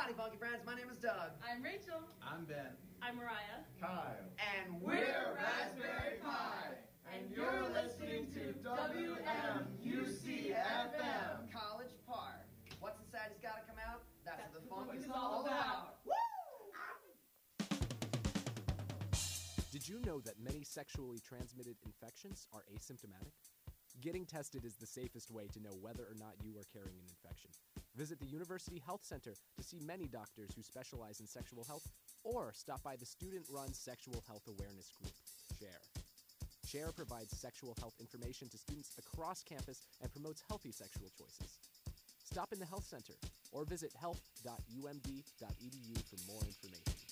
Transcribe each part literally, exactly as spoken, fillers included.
Howdy, funky friends. My name is Doug. I'm Rachel. I'm Ben. I'm Mariah. Kyle. And We're Raspberry Pi. And you're listening to W M U C F M. College Park. What's inside has got to come out. That's, That's what the what funk it's is all all about. about. Did you know that many sexually transmitted infections are asymptomatic? Getting tested is the safest way to know whether or not you are carrying an infection. Visit the University Health Center to see many doctors who specialize in sexual health, or stop by the student-run sexual health awareness group, SHARE. SHARE provides sexual health information to students across campus and promotes healthy sexual choices. Stop in the health center or visit health dot u m d dot e d u for more information.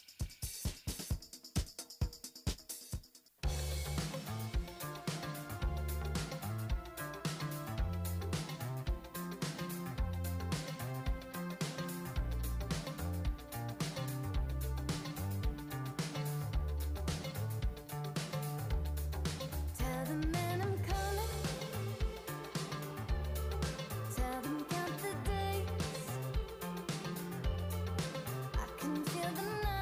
Tell them count the days. I can feel the night.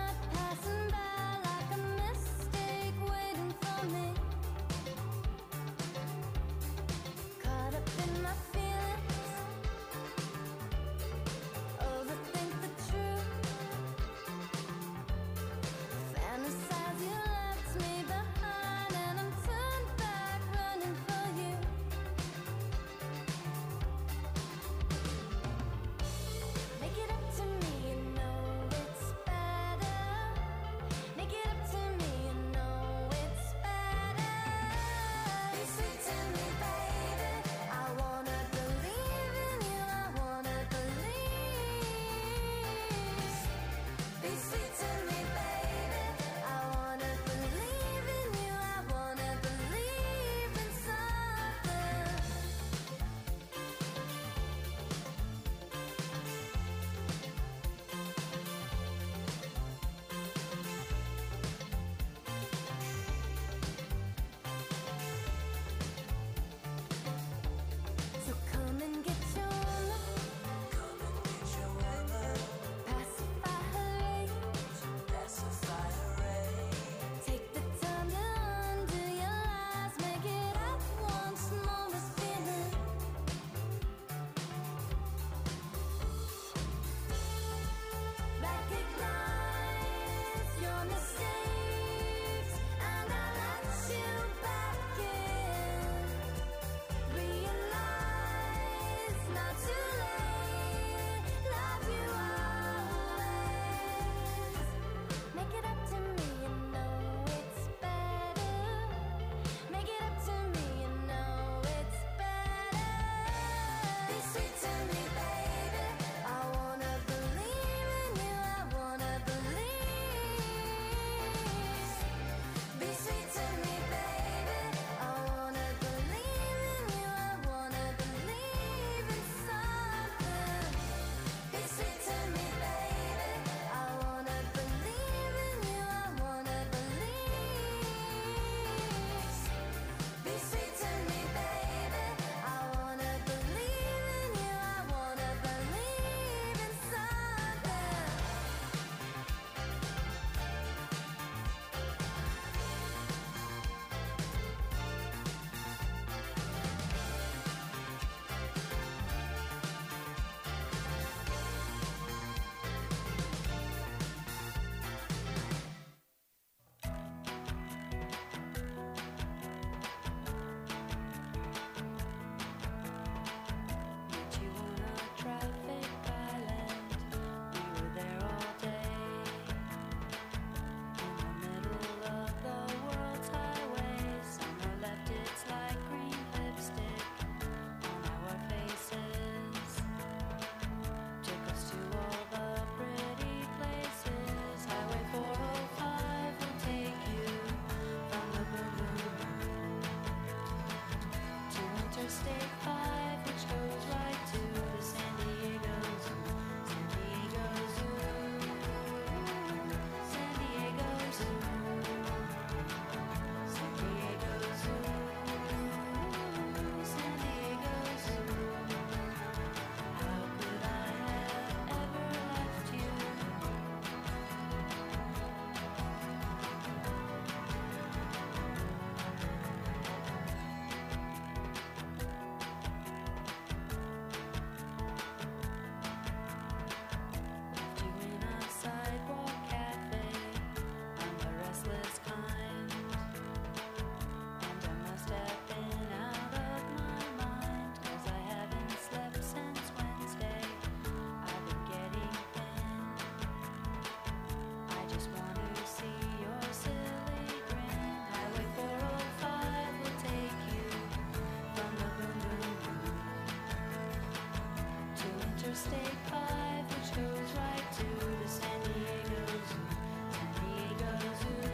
Interstate five, which goes right to the San Diego Zoo. San Diego Zoo.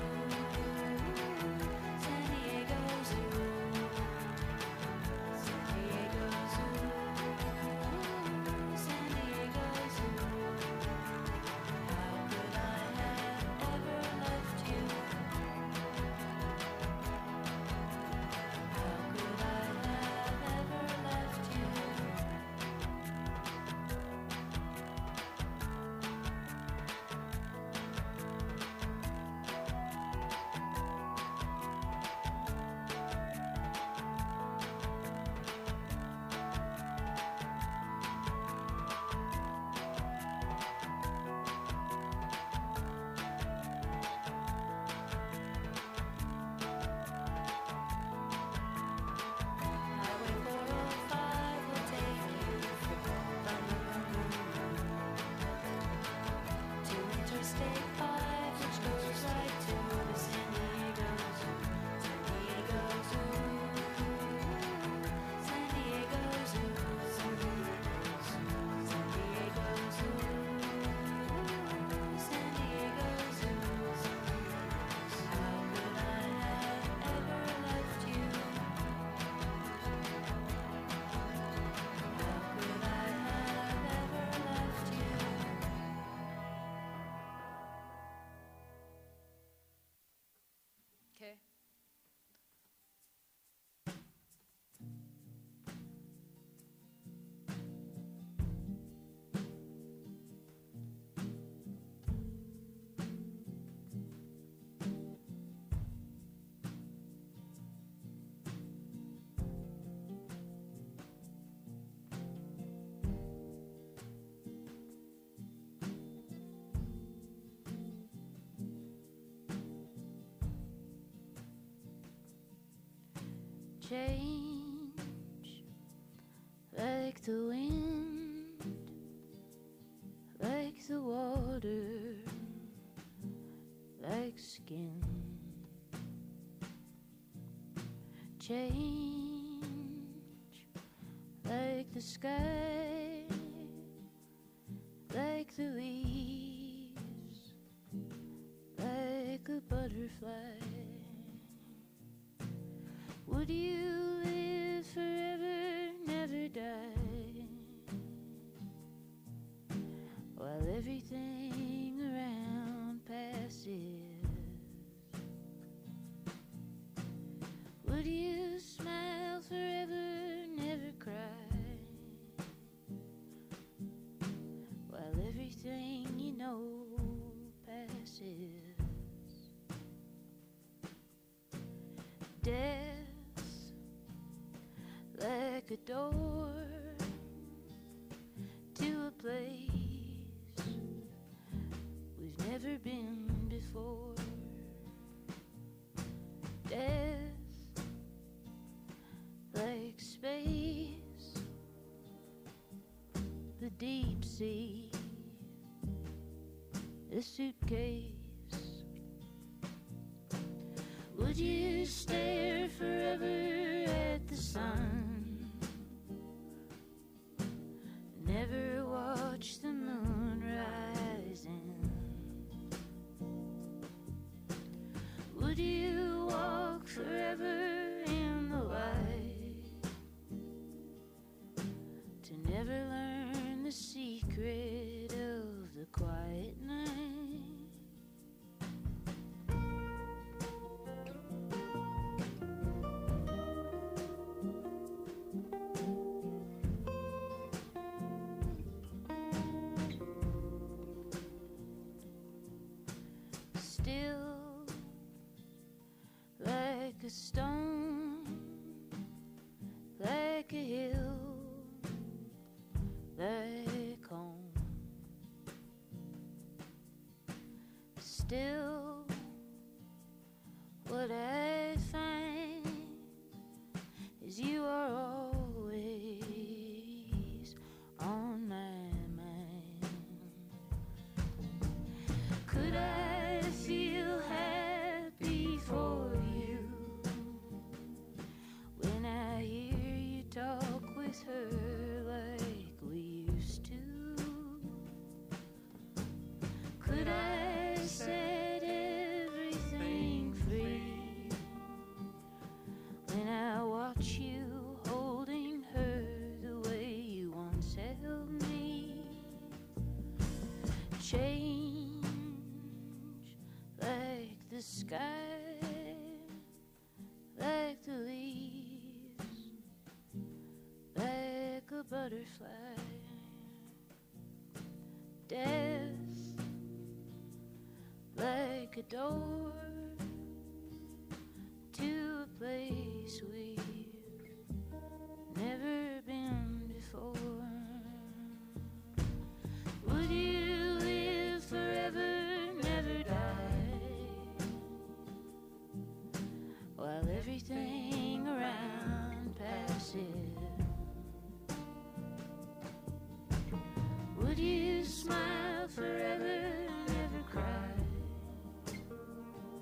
San Diego Zoo. San Diego Zoo. San Diego Zoo. How could I have ever left you? How could I have ever left you? Highway four oh five will take you from to Interstate five, which goes right to the San Diego Zoo. San Diego Zoo. San Diego Zoo. San Diego Zoo. San Diego Zoo. How could I have ever left you? How could I have ever left you? Okay. Change like the wind, like the water, like skin. Change like the sky, like the leaves, like a butterfly. Would you live forever, never die, while everything around passes? Would you smile forever, never cry, while everything you know passes? Death like a door to a place we've never been before. Death like space, the deep sea, a suitcase. Would you stare forever at the sun, never watch the moon rising? Would you walk forever in the light, to never learn the secret of the quiet night? change like the sky, like the leaves, like a butterfly. Death like a door to a place we've never been before. Would you live forever, never die, while everything around passes? Would you smile forever, never cry,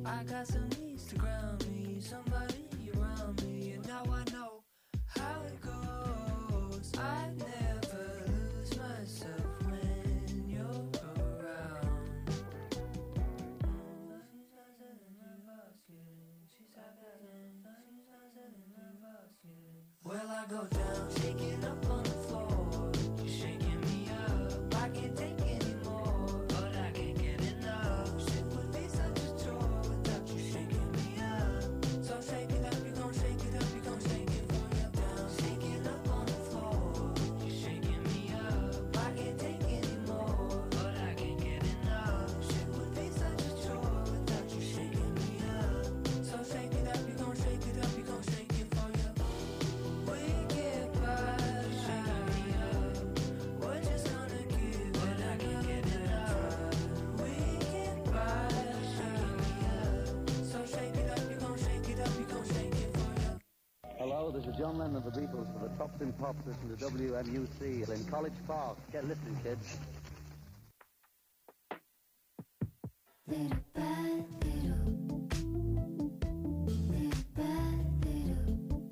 I got some needs to ground me, somebody around me, and now I know how it goes. I never lose myself when you're around. Well, I go down, shaking up on the floor, you're shaking me up. I can't take anymore, but I can't get enough. Shit would be such a chore without you shaking me up. So shake it up, you gon' shake it up, you gon' shake it for you. Down, shaking up on the floor, you're shaking me up. I can't take anymore, but I can't get enough. Shit would be such a chore without you shaking me up. So shake it up, you gon' shake it up, you gon' shake it for you. We get by, shaking me up. We're just gonna give, but I can't get enough. We get by, shaking me up. So shake it up, you gon' shake it up, you gon' shake it for you. Hello, this is John Lennon of the Beatles for the Tops in Pop. Listen to W M U C in College Park. Get listening, kids. Little by little, little by little,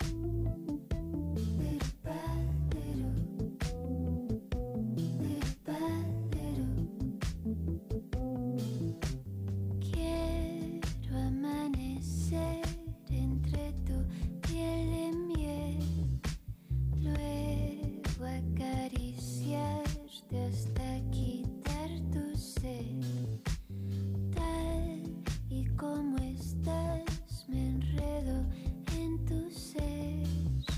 little by little, little by little. Quiero amanecer entre tu piel y miel, luego acariciarte hasta quitar tu sed. Tal y como estás, me enredo en tu ser.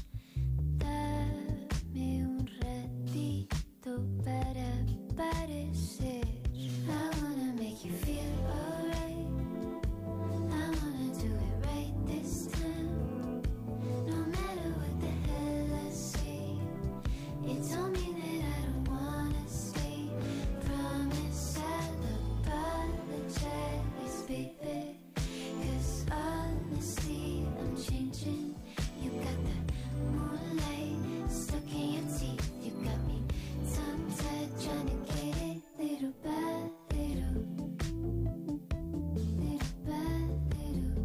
Dame un ratito para aparecer. I wanna make you feel alright. I wanna do it right this time. No matter what the hell I say, it don't mean that I don't wanna stay. Promise I'll apologize, baby. 'Cause honestly, I'm changing. You got the moonlight stuck in your teeth. You got me tongue-tied, trying to get it little by little, little by little,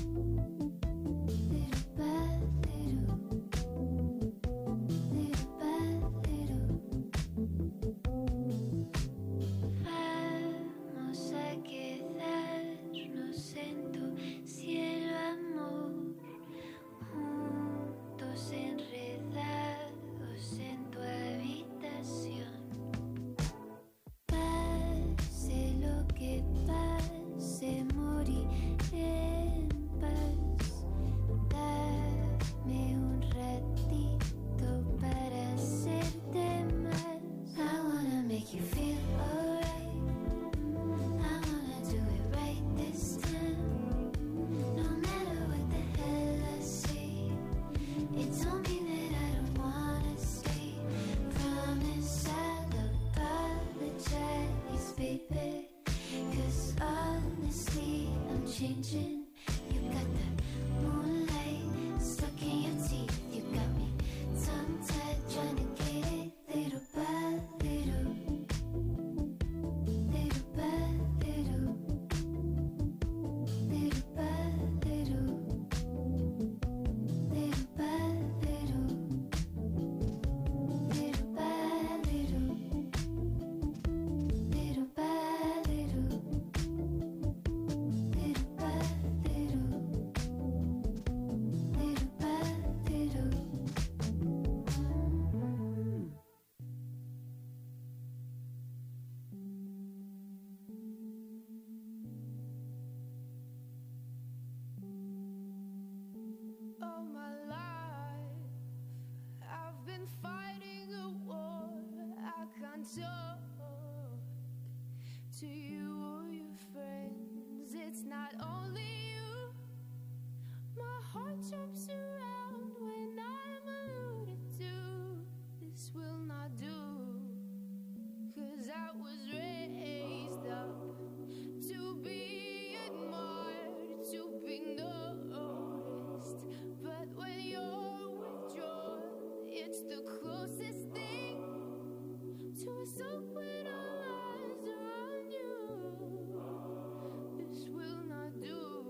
little by little, little by little. Vamos a quedarnos en tu cielo, amor, juntos enredados en tu habitación. Pase lo que pase, moriré en paz. Dame un ratito para hacerte más. I wanna make you feel alright. I wanna do it right this time. No matter what the hell I say, it don't mean that I don't wanna stay. Promise I'll apologize, baby. 'Cause honestly, I'm changing. You got the moonlight stuck in your teeth. You got me tongue-tied, trying to get it little by little, little by little, little by little, little by little, little by little, little by little, little by little, little by little. All my life, I've been fighting a war. I can't talk to you or your friends. It's not only you. My heart jumps around when I'm alluded to. This will not do. 'Cause I was raised up to be admired, to be noticed. But when you're withdrawn, it's the closest thing to a soul when all eyes are on you. This will not do.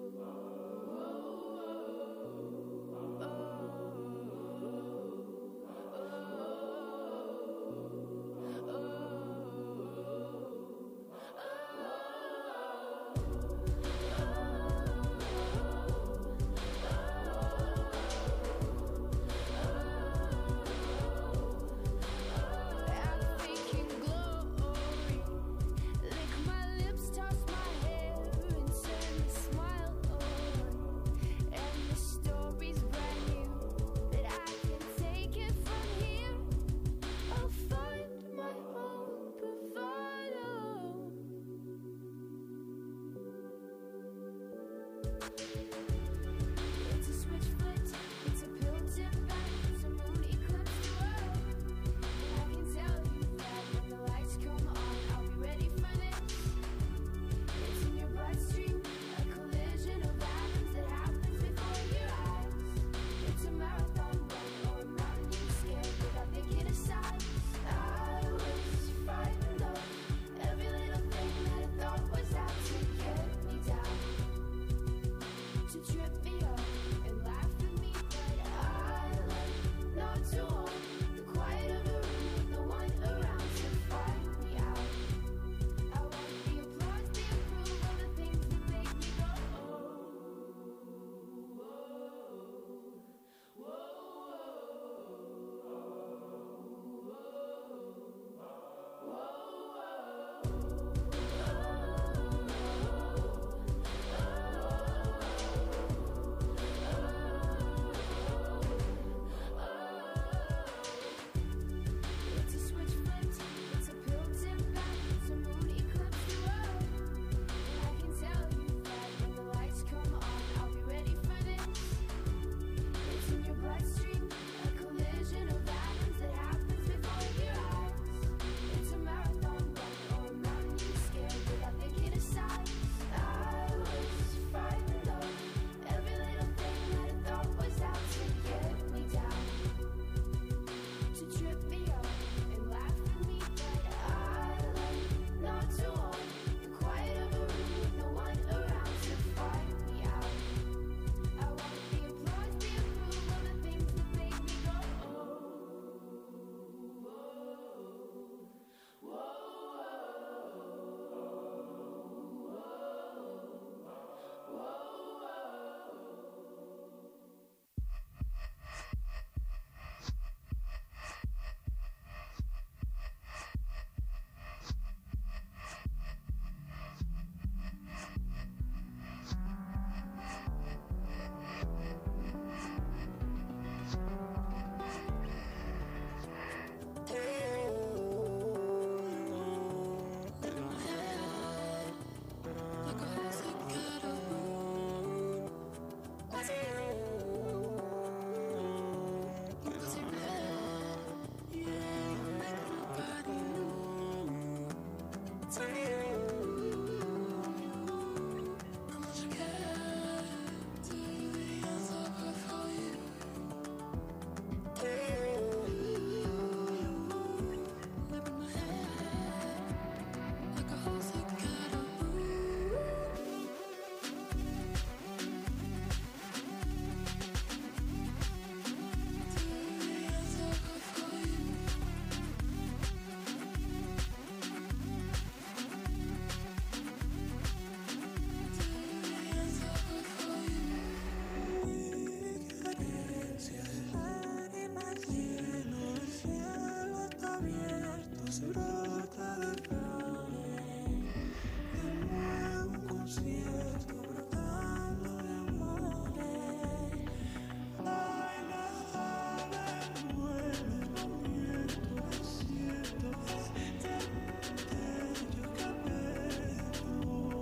trata de verme de nuevo un concierto brotando de amores. Ay, nada me envuelve el movimiento desierto desde yo cabello.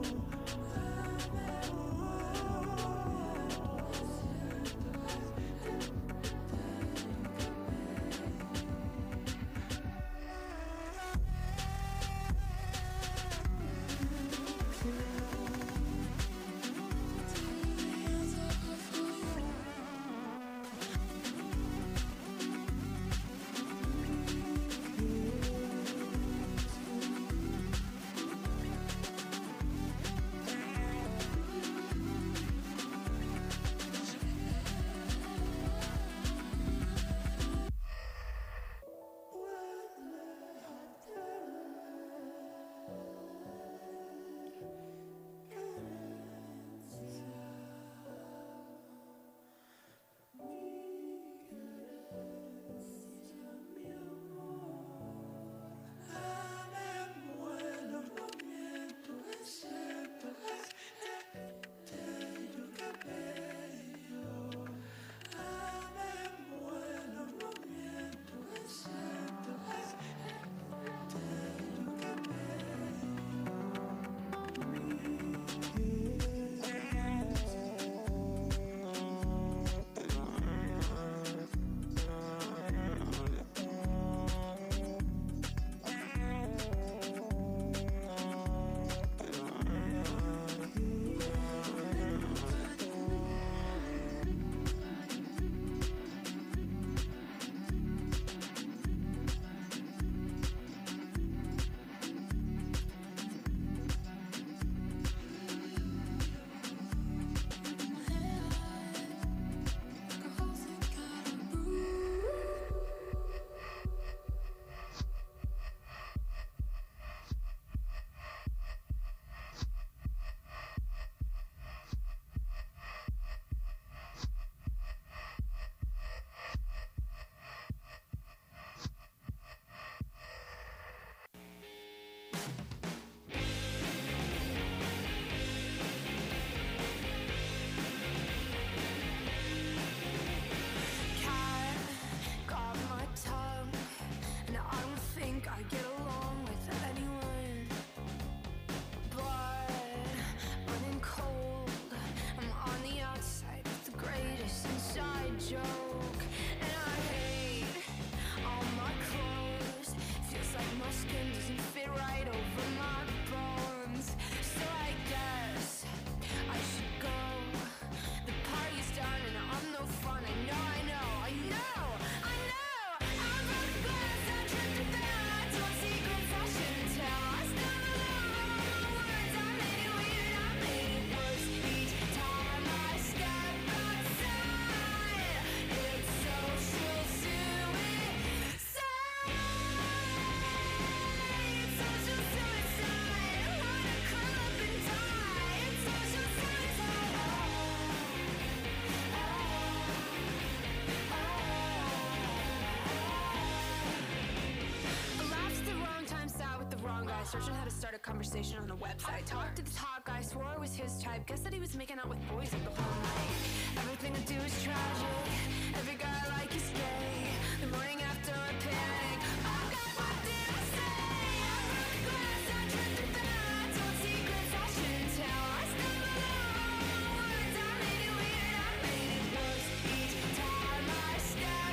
Searching how to start a conversation on a website. Talked to the top guy, swore it was his type. Guess that he was making out with boys at the whole night. Everything I do is tragic. Every guy I like is gay. The morning after I panic. Oh God, what did I say? I broke glass, I tripped and then I told secrets I shouldn't tell. I stumbled over my words. I made it weird, I made it worse. Each time I step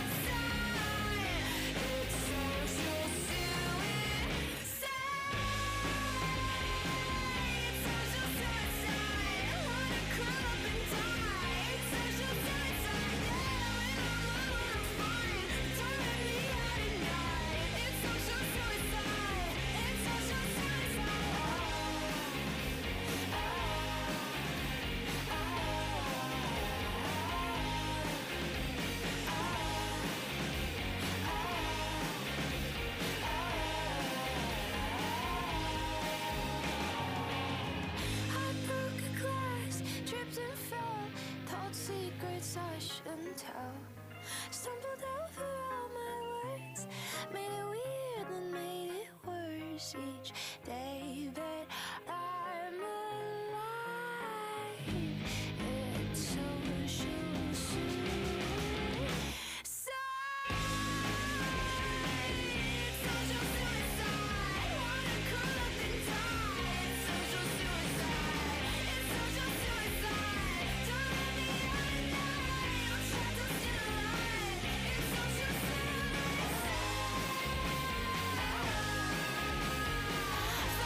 outside, it's social suicide. Social suicide, yeah, when I'm alone, I'm fine. Don't let me out. each day that I'm alive. It's social suicide. It's social suicide. Wanna curl up and die. It's social suicide. It's social suicide. Don't let me out at night. I'm trapped, I'm still alive. It's social suicide.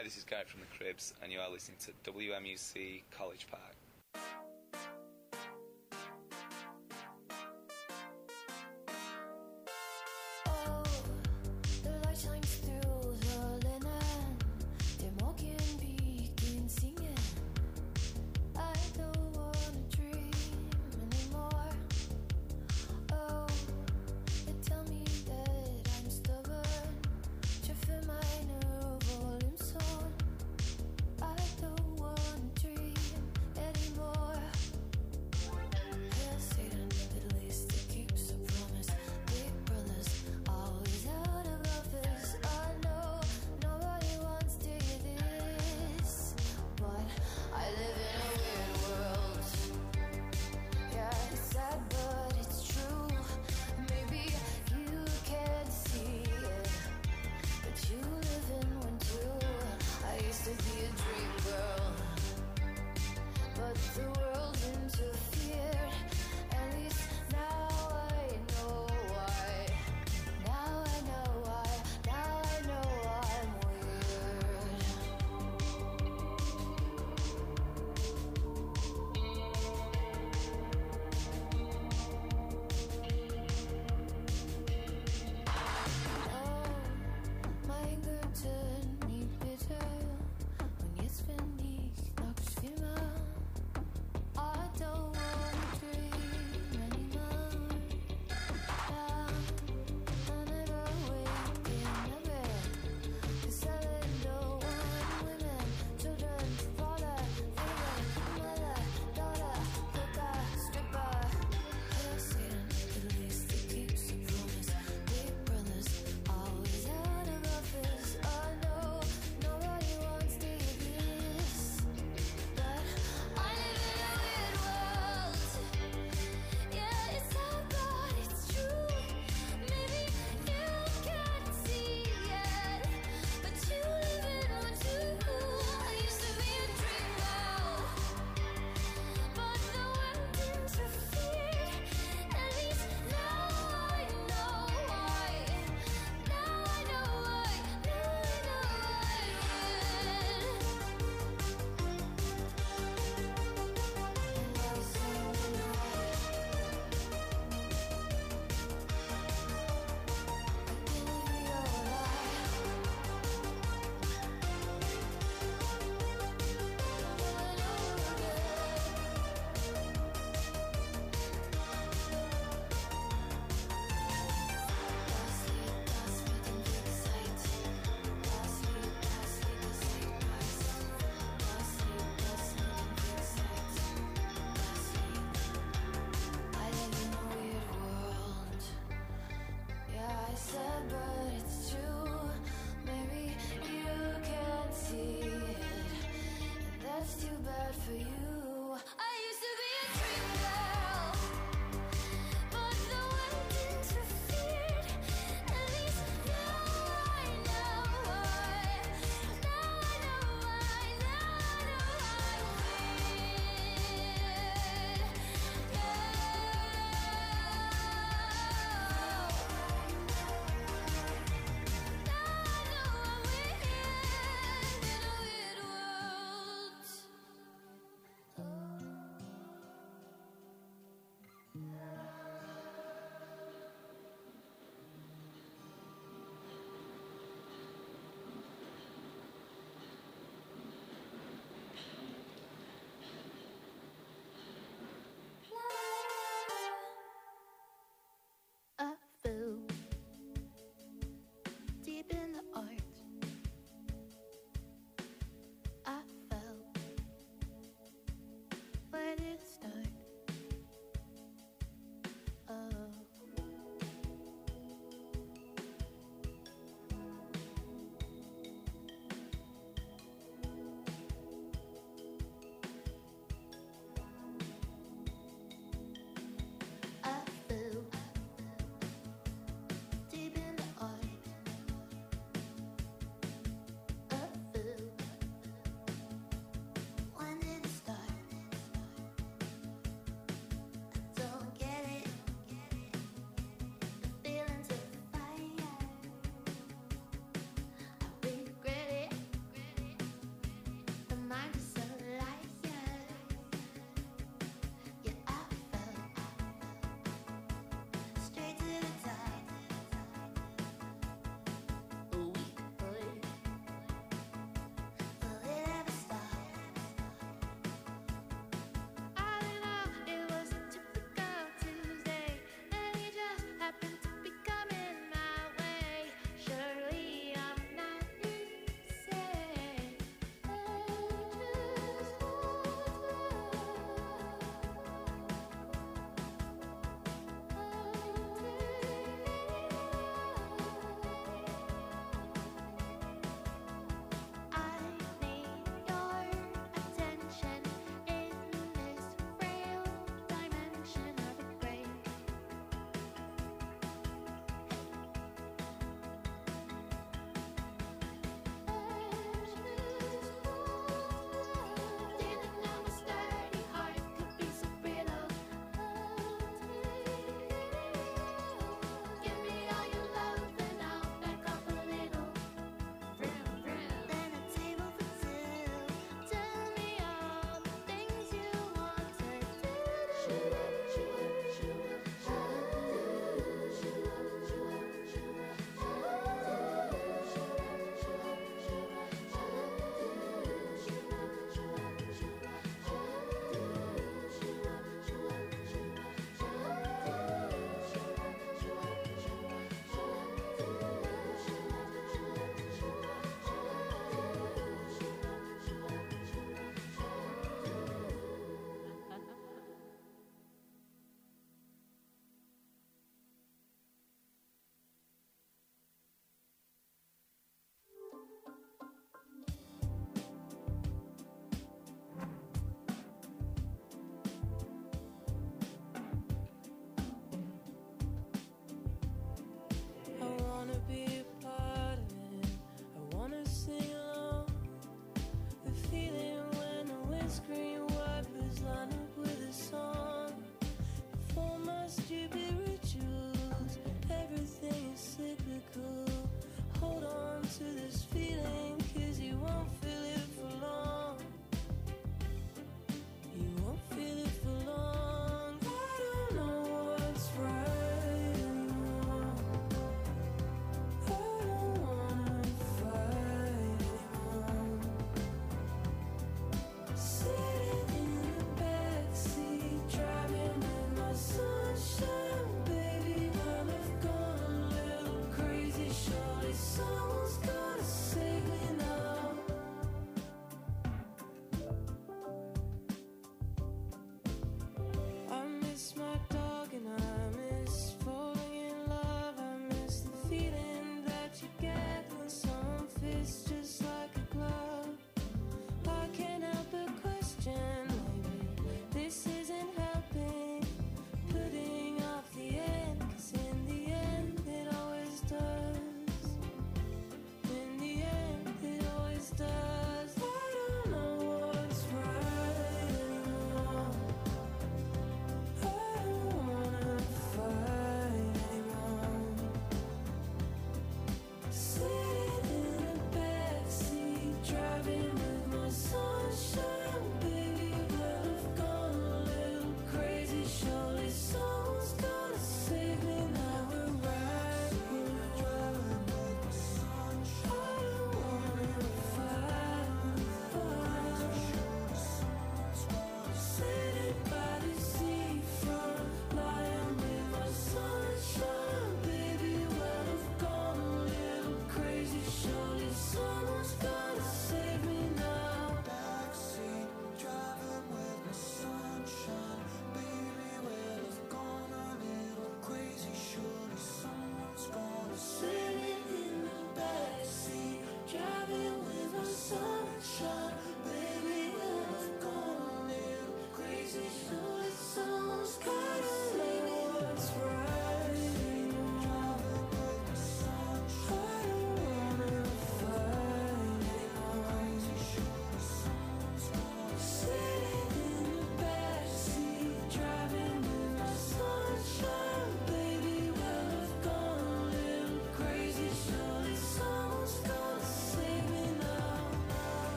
Hi, this is Garrett from the Cribs, and you are listening to W M U C College Park. I don't wanna dream anymore.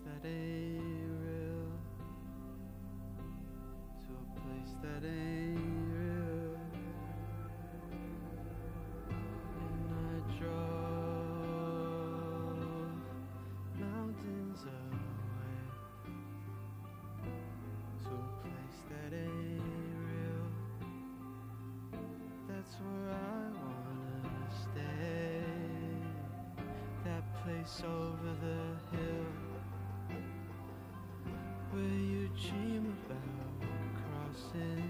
that ain't real, to a place that ain't real. And I drove mountains away to a place that ain't real. That's where I wanna stay, that place over the hill where you dream about crossing.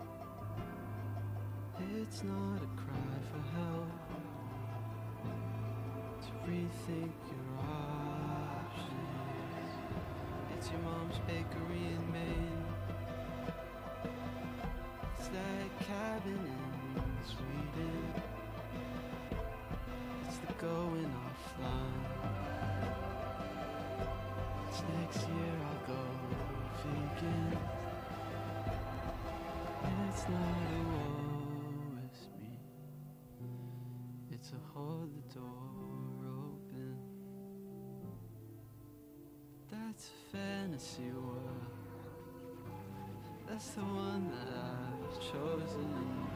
It's not a cry for help, to rethink your options. It's your mom's bakery in Maine, it's that cabin in Sweden, it's the going offline. It's next year I'll go vegan. It's not a woe is me, it's a hold the door open. That's a fantasy world, that's the one that I've chosen.